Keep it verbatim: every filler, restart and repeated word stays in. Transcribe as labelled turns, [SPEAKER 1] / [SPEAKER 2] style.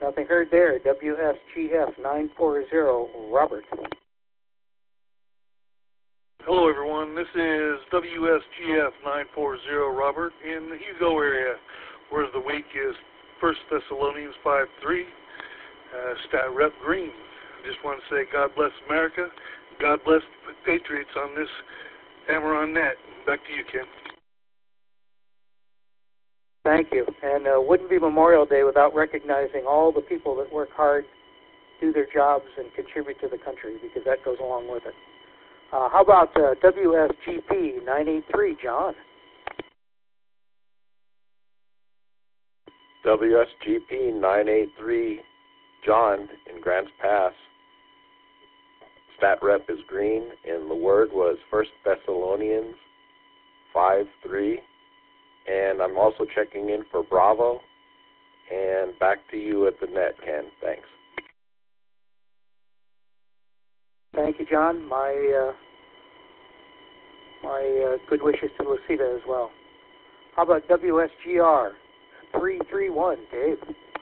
[SPEAKER 1] Nothing heard there. W S G F nine four zero, Robert.
[SPEAKER 2] Hello, everyone. This is W S G F nine four zero, Robert, in the Hugo area, where the week is First Thessalonians five three, uh, Stat Rep Green. I just want to say God bless America. God bless the Patriots on this hammer on net. Back to you, Ken.
[SPEAKER 1] Thank you. And uh, wouldn't be Memorial Day without recognizing all the people that work hard, do their jobs, and contribute to the country, because that goes along with it. Uh, how about uh, W S G P nine eight three, John?
[SPEAKER 3] W S G P nine eight three, John in Grants Pass. Stat rep is green, and the word was First Thessalonians five three. And I'm also checking in for Bravo. And back to you at the net, Ken. Thanks.
[SPEAKER 1] Thank you, John. My uh, my uh, good wishes to Lucida as well. How about W S G R three three one, Dave?